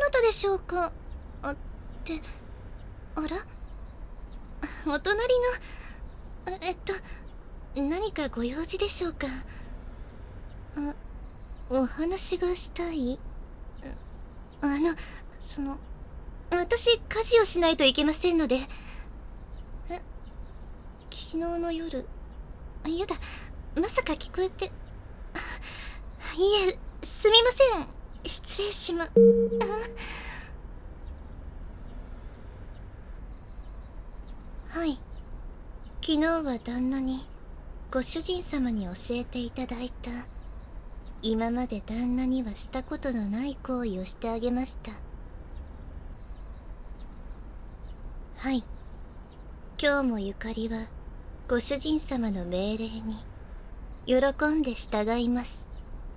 なたでしょうか。あら、お隣の、何かご用事でしょうか。お話がしたい。あの、その、私、家事をしないといけませんので。昨日の夜、やだ、まさか聞こえて。いえ、すみません。失礼しま。はい。昨日は旦那に、ご主人様に教えていただいた、今まで旦那にはしたことのない行為をしてあげました。はい。今日もゆかりは、ご主人様の命令に、喜んで従います。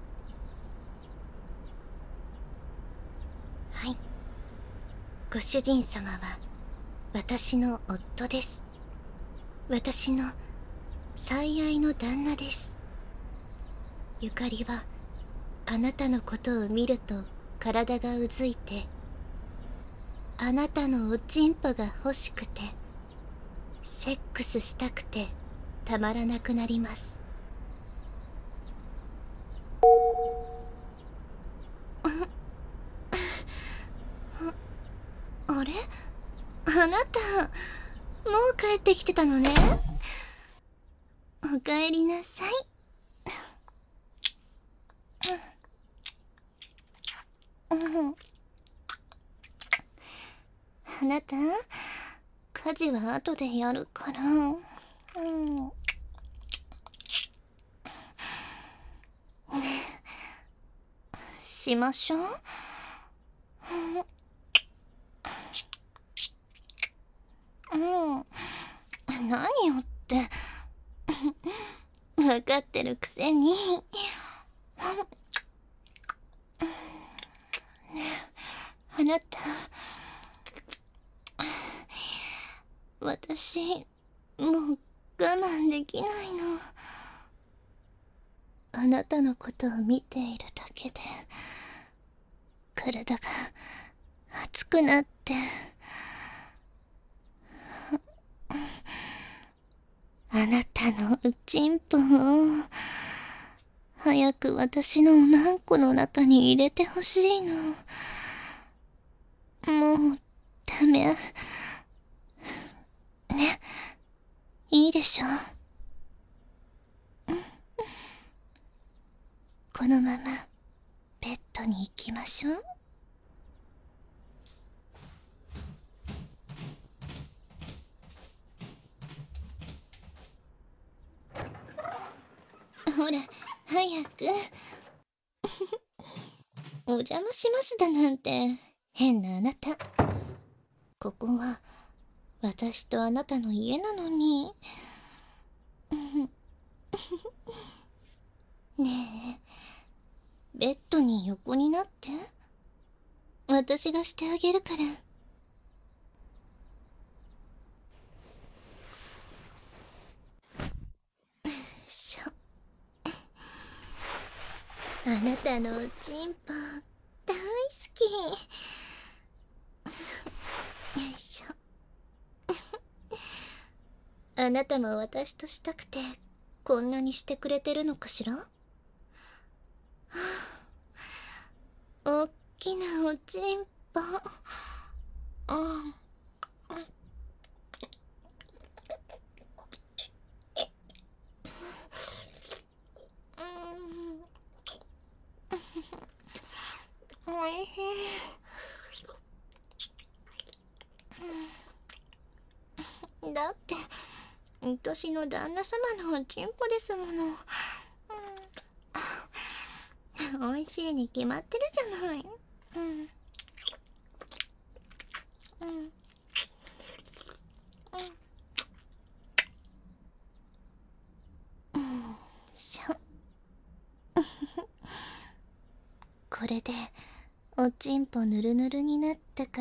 はい。ご主人様は、私の夫です。私の最愛の旦那です。ゆかりは、あなたのことを見ると体がうずいて、あなたのおちんぽが欲しくて、セックスしたくてたまらなくなります。あれ、あなた、もう帰ってきてたのね。おかえりなさい。あなた、家事は後でやるから。しましょう。何よって。分かってるくせに。あなた、私、もう我慢できないの。あなたのことを見ているだけで、体が熱くなって。あなたのおちんぽを、早く私のおまんこの中に入れてほしいの。もう、ダメ。ね、いいでしょ。このまま、ベッドに行きましょう。ほら、早く。お邪魔しますだなんて、変なあなた。ここは、私とあなたの家なのに。ねえ、ベッドに横になって。私がしてあげるから。しょ。あなたのおちんぽ、大好き。よいしょ。あなたも私としたくて、こんなにしてくれてるのかしら。おっきなおちんぽ。おいしい。だって、私の旦那様のおちんぽですもの。おいしいに決まってるじゃない。しょ。これでおちんぽぬるぬるになったから。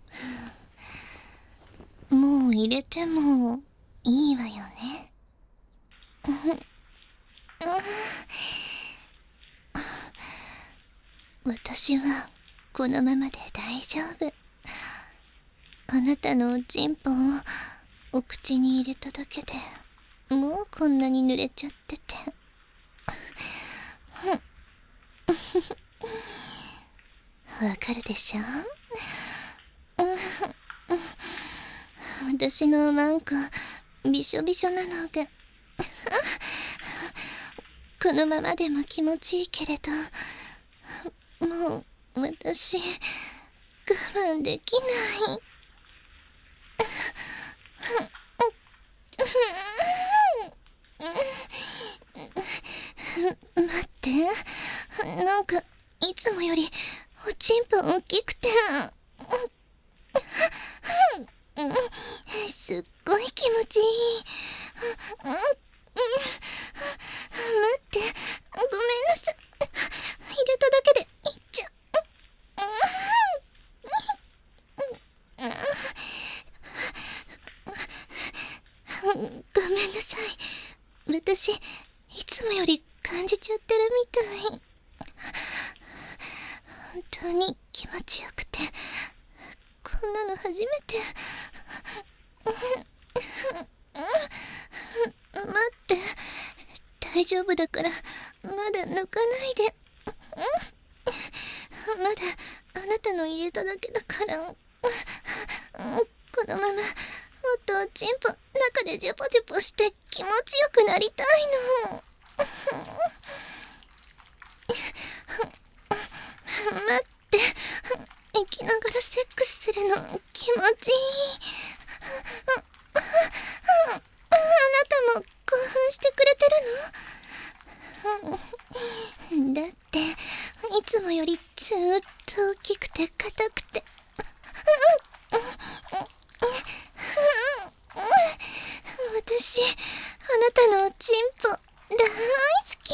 もう入れてもいいわよね。 私はこのままで大丈夫。あなたのおちんぽをお口に入れただけでもうこんなに濡れちゃってて。わかるでしょ。私のマンコびしょびしょなのがこのままでも気持ちいいけれど、もう私我慢できない。待って、なんかいつもよりおちんぽ大きくて、すっごい気持ちいい。待って、ごめんなさい。入れただけでいっちゃう。ごめんなさい。私いつもより感じちゃってるみたい。本当に気持ちよくて、こんなの初めて。待って、大丈夫だからまだ抜かないで。まだあなたの入れただけだから。このままもっとおちんぽ中でジュポジュポして気持ちよくなりたいの。待って、生きながらセックスするの気持ちいい。あなたも興奮してくれてるの？だっていつもよりずーっと大きくて硬くて、私あなたのおちんぽ大好き。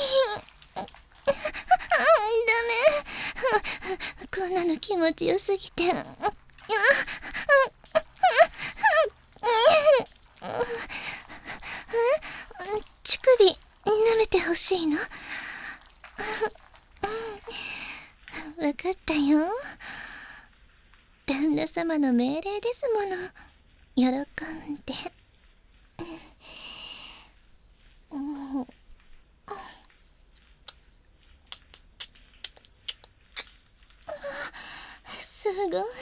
ダメ、こんなの気持ちよすぎて。乳首舐めてほしいの？わかったよ。旦那様の命令ですもの。喜んで。すごい。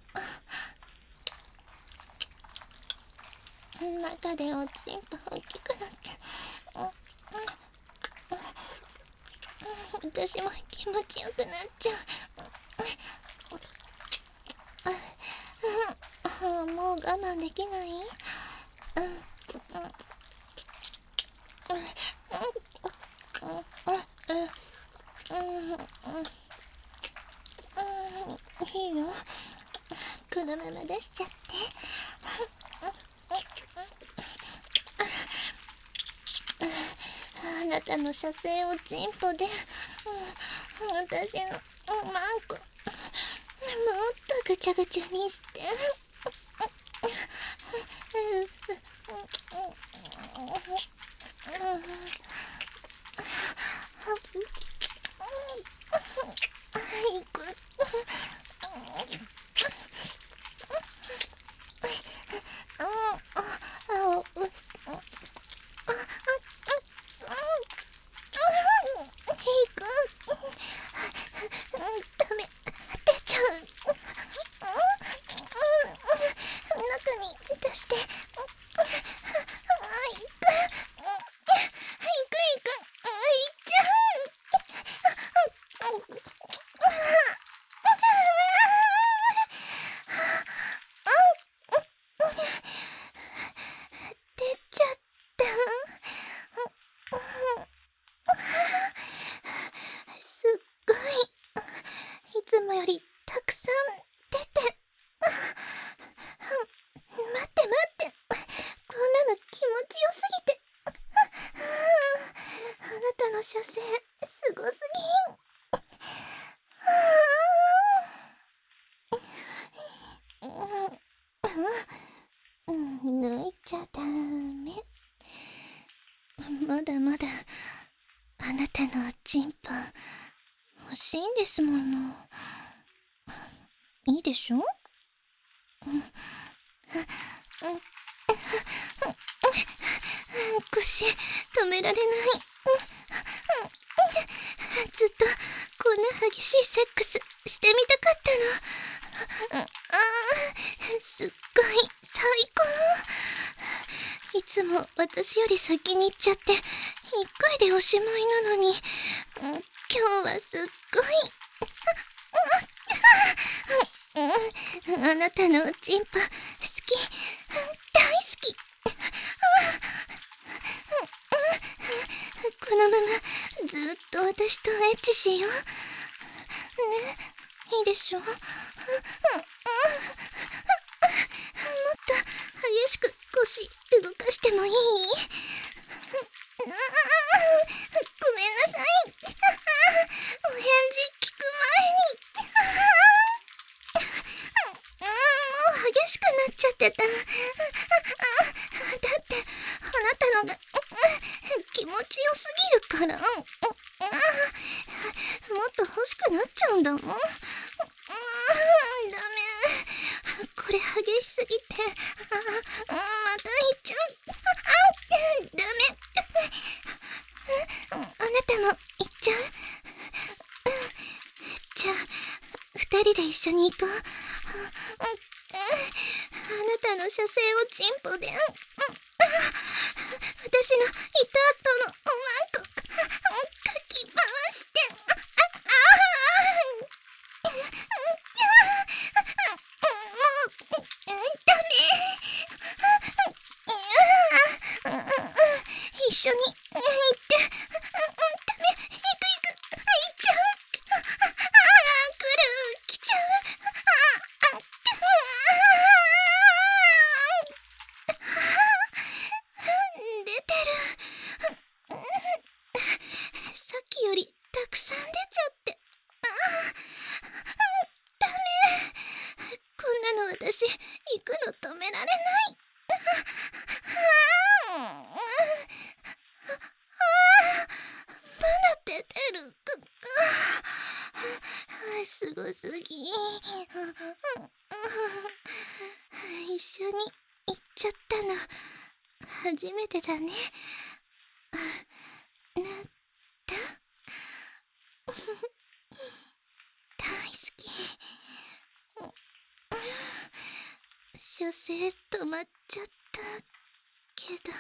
中でおちんぽ大きくなって、私も気持ちよくなっちゃう。もう我慢できない？いいよ、このまま出しちゃって。あなたの射精おちんぽで、私のマンコもっとぐちゃぐちゃにして。ダメ、出ちゃう。中に出して。行く。行っちゃう。出ちゃった。すっごい、いつもよりたくさん出て。待って待って、こんなの気持ちよすぎて。あなたの射精すごすぎん。抜いちゃダメ。まだまだあなたのおちんぽ欲しいんですもの。いいでしょ？腰止められない。ずっとこんな激しいセックスしてみたかったの。すっごい最高。いつも私より先に行っちゃって一回でおしまいなのに、今日はすっごいあなたのおちんぽ好き、大好き。このままずっと私とエッチしようね。いいでしょ？もっと激しく腰動かしてもいい？ごめんなさい。お返事聞く前に。もう激しくなっちゃってた。だってあなたのが気持ちよすぎるから。もっと欲しくなっちゃうんだもん。ダメ。これ激しすぎてまた言っちゃう。ダメ。あなたも行っちゃう？じゃあ二人で一緒に行こう。あなたの射精をチンポで、私のいた後のおまんこかき回して。ダメ。一緒に行って。ダメ。行っちゃう。来ちゃう。出てる。さっきよりたくさん出ちゃって。ダメ。こんなの私行くの止められない。まだ出てる。すごすぎ。一緒に行っちゃったの初めてだね。なった大好き。射精止まっちゃったけど、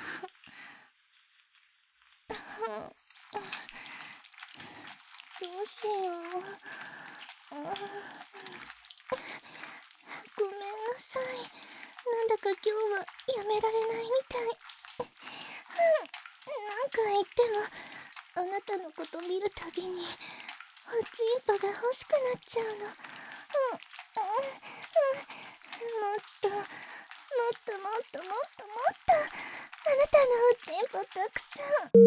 どうしよう。ごめんなさい。なんだか今日はやめられないみたい。なんか言ってもあなたのこと見るたびにおちんぽが欲しくなっちゃうの。もっともっともっともっともっとあなたのおちんぽたくさ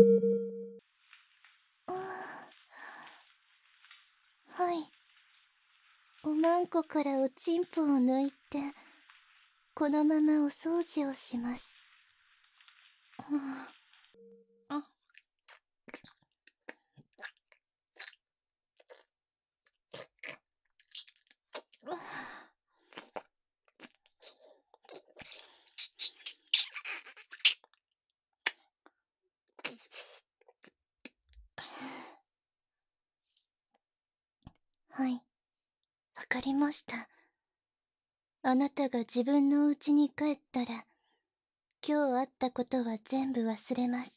ん。はい。おまんこからおちんぽを抜いてこのままお掃除をします。はい、わかりました。あなたが自分のお家に帰ったら今日あったことは全部忘れます。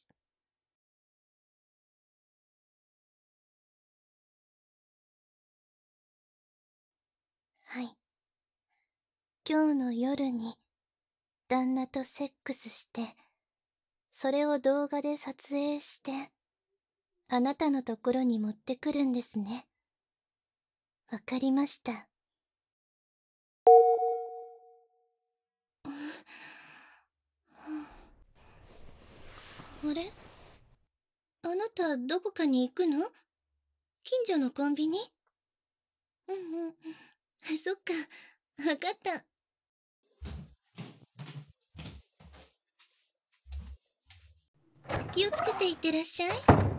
はい。今日の夜に旦那とセックスして、それを動画で撮影して、あなたのところに持ってくるんですね。わかりました。あれ？あなたどこかに行くの？近所のコンビニ？そっか、わかった。気をつけていってらっしゃい。